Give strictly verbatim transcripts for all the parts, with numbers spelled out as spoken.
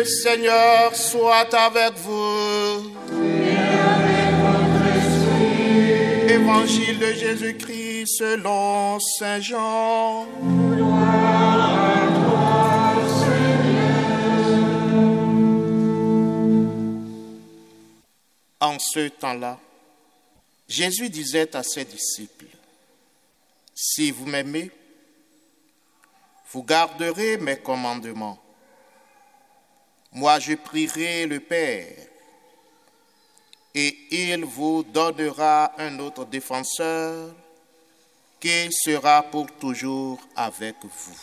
Le Seigneur soit avec vous. Et avec votre esprit. Évangile de Jésus-Christ selon Saint Jean. Gloire à toi, Seigneur. En ce temps-là, Jésus disait à ses disciples, « Si vous m'aimez, vous garderez mes commandements. Moi, je prierai le Père, et il vous donnera un autre défenseur qui sera pour toujours avec vous.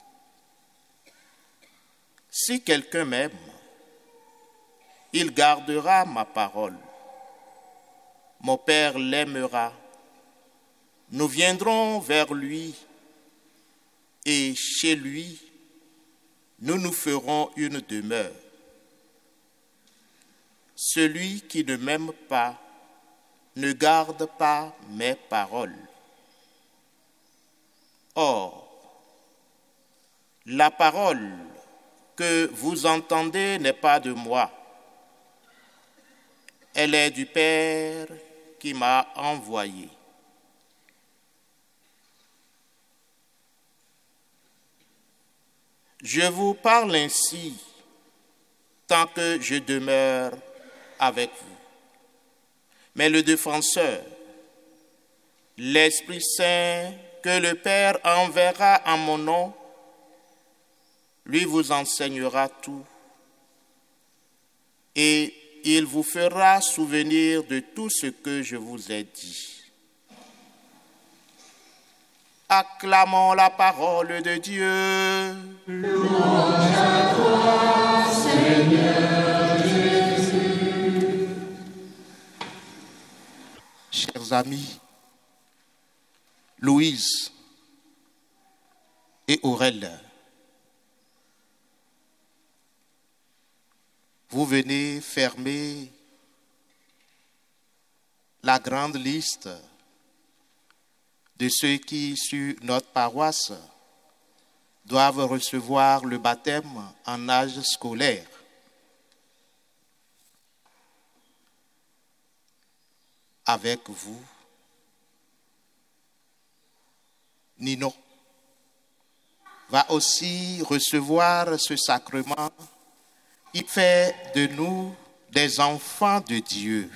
Si quelqu'un m'aime, il gardera ma parole. Mon Père l'aimera. Nous viendrons vers lui et chez lui, nous nous ferons une demeure. Celui qui ne m'aime pas ne garde pas mes paroles. Or, la parole que vous entendez n'est pas de moi. Elle est du Père qui m'a envoyé. Je vous parle ainsi tant que je demeure avec vous. Mais le défenseur, l'Esprit Saint que le Père enverra en mon nom, lui vous enseignera tout et il vous fera souvenir de tout ce que je vous ai dit. Acclamons la parole de Dieu. Louange à toi, Seigneur Jésus. Chers amis, Louise et Aurèle, vous venez fermer la grande liste de ceux qui, sur notre paroisse, doivent recevoir le baptême en âge scolaire. Avec vous, Nino va aussi recevoir ce sacrement qui fait de nous des enfants de Dieu.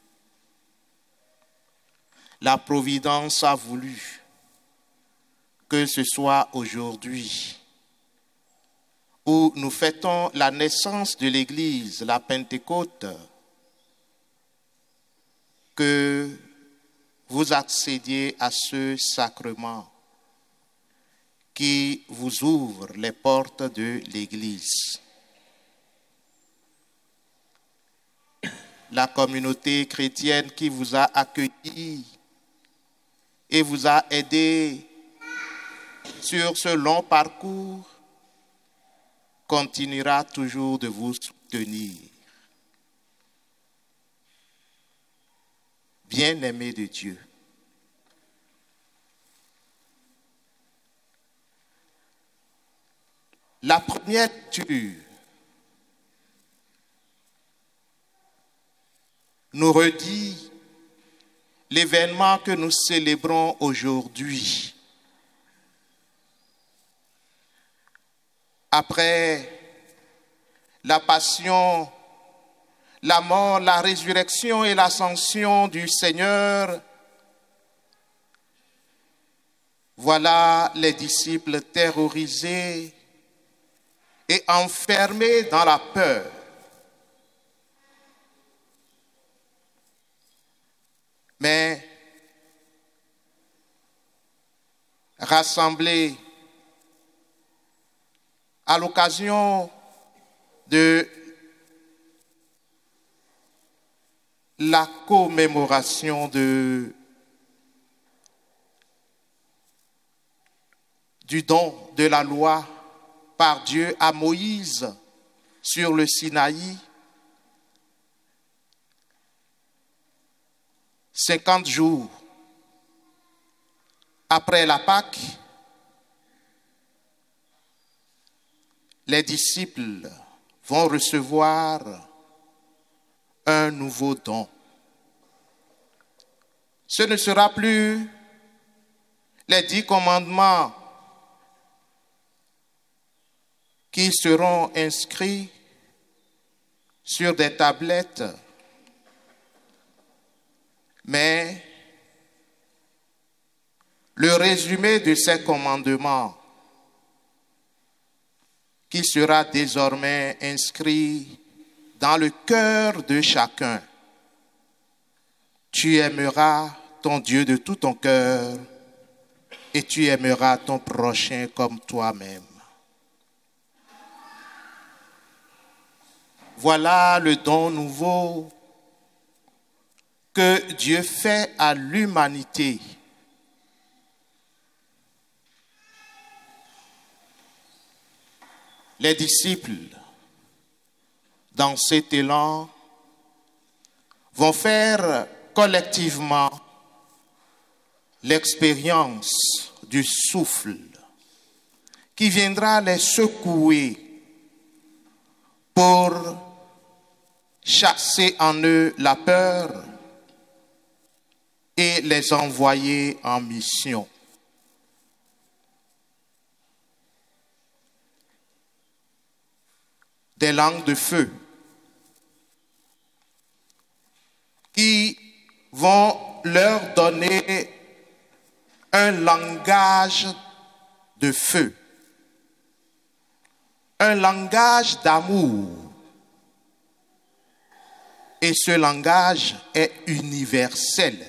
La Providence a voulu que ce soit aujourd'hui où nous fêtons la naissance de l'Église, la Pentecôte, que vous accédiez à ce sacrement qui vous ouvre les portes de l'Église. La communauté chrétienne qui vous a accueilli et vous a aidé sur ce long parcours continuera toujours de vous soutenir. Bien-aimés de Dieu, la première lecture nous redit l'événement que nous célébrons aujourd'hui. Après la passion, la mort, la résurrection et l'ascension du Seigneur, voilà les disciples terrorisés et enfermés dans la peur. Mais rassemblés à l'occasion de la commémoration de, du don de la loi par Dieu à Moïse sur le Sinaï, cinquante jours après la Pâque, les disciples vont recevoir un nouveau don. Ce ne sera plus les dix commandements qui seront inscrits sur des tablettes, mais le résumé de ces commandements qui sera désormais inscrit dans le cœur de chacun. Tu aimeras ton Dieu de tout ton cœur et tu aimeras ton prochain comme toi-même. Voilà le don nouveau que Dieu fait à l'humanité. Les disciples, dans cet élan, vont faire collectivement l'expérience du souffle qui viendra les secouer pour chasser en eux la peur et les envoyer en mission. Des langues de feu qui vont leur donner un langage de feu, un langage d'amour. Et ce langage est universel.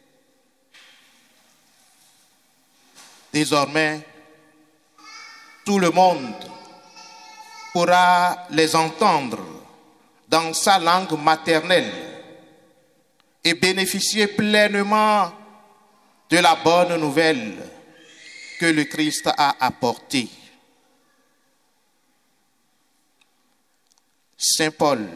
Désormais, tout le monde pourra les entendre dans sa langue maternelle et bénéficier pleinement de la bonne nouvelle que le Christ a apportée. Saint Paul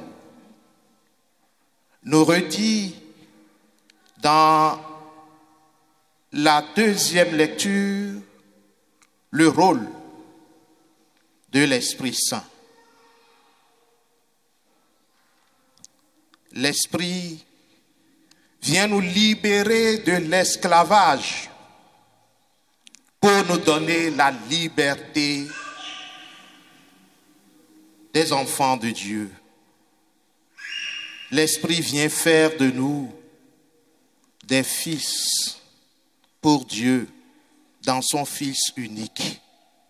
nous redit dans la deuxième lecture le rôle de l'Esprit Saint. L'Esprit vient nous libérer de l'esclavage pour nous donner la liberté des enfants de Dieu. L'Esprit vient faire de nous des fils pour Dieu dans son Fils unique.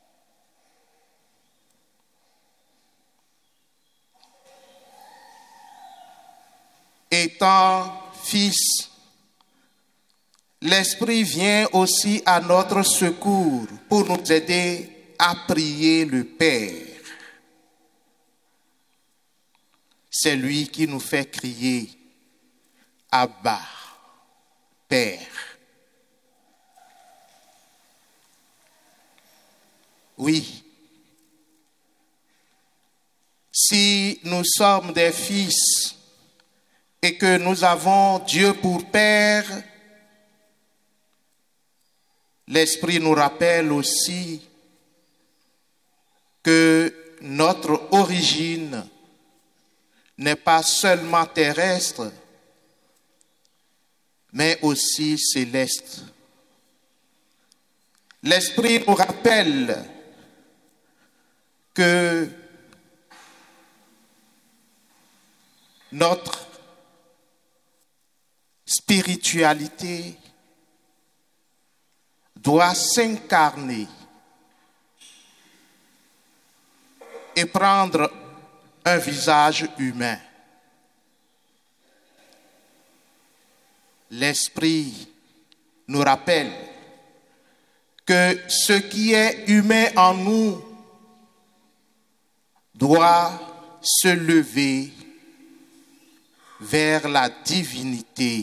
Étant fils, l'Esprit vient aussi à notre secours pour nous aider à prier le Père. C'est lui qui nous fait crier « Abba, Père ». Oui, si nous sommes des fils et que nous avons Dieu pour Père, l'Esprit nous rappelle aussi que notre origine n'est pas seulement terrestre, mais aussi céleste. L'Esprit nous rappelle que notre spiritualité doit s'incarner et prendre un visage humain. L'Esprit nous rappelle que ce qui est humain en nous doit se lever vers la divinité.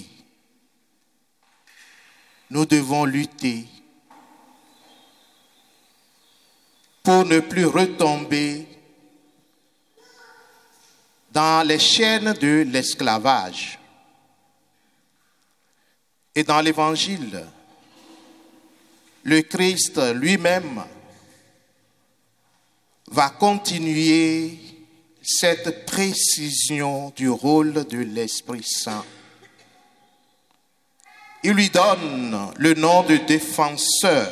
Nous devons lutter pour ne plus retomber dans les chaînes de l'esclavage. Et dans l'Évangile, le Christ lui-même va continuer cette précision du rôle de l'Esprit Saint. Il lui donne le nom de défenseur.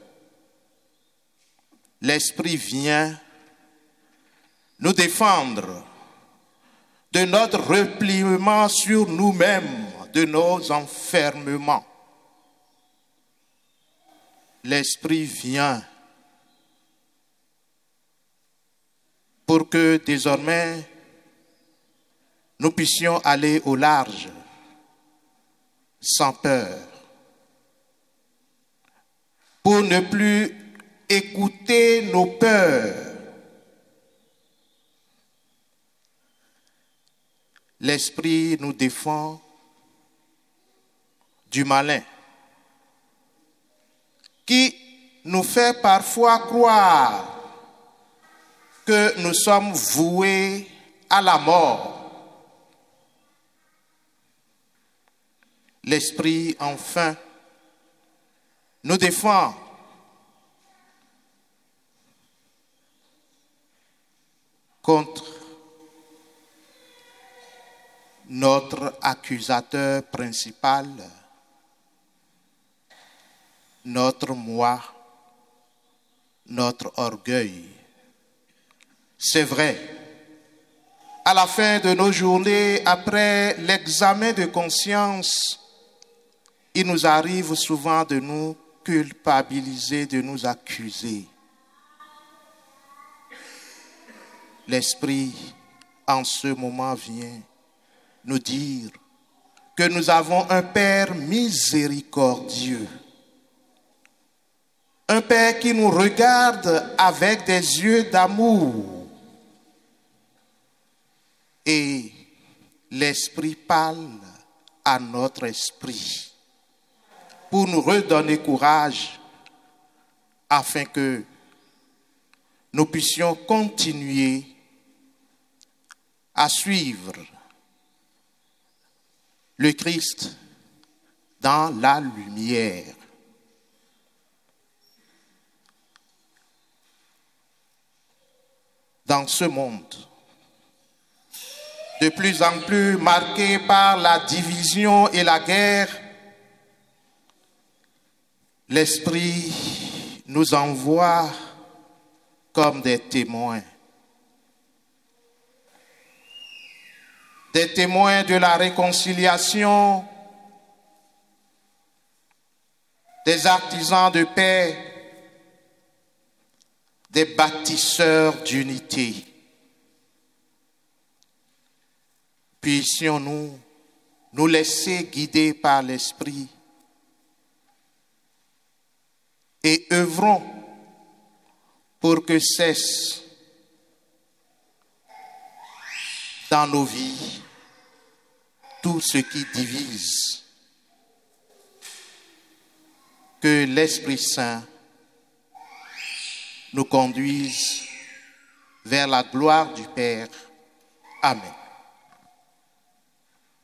L'Esprit vient nous défendre de notre repliement sur nous-mêmes, de nos enfermements. L'Esprit vient pour que désormais nous puissions aller au large, sans peur, pour ne plus écouter nos peurs. L'Esprit nous défend du malin, qui nous fait parfois croire que nous sommes voués à la mort. L'Esprit, enfin, nous défend contre notre accusateur principal, notre moi, notre orgueil. C'est vrai, à la fin de nos journées, après l'examen de conscience, il nous arrive souvent de nous culpabiliser, de nous accuser. L'Esprit, en ce moment, vient nous dire que nous avons un Père miséricordieux, un Père qui nous regarde avec des yeux d'amour. Et l'Esprit parle à notre esprit pour nous redonner courage afin que nous puissions continuer à suivre le Christ dans la lumière. Dans ce monde de plus en plus marqué par la division et la guerre, l'Esprit nous envoie comme des témoins. Des témoins de la réconciliation, des artisans de paix, des bâtisseurs d'unité. Puissions-nous nous laisser guider par l'Esprit et œuvrons pour que cesse dans nos vies tout ce qui divise. Que l'Esprit Saint nous conduise vers la gloire du Père. Amen.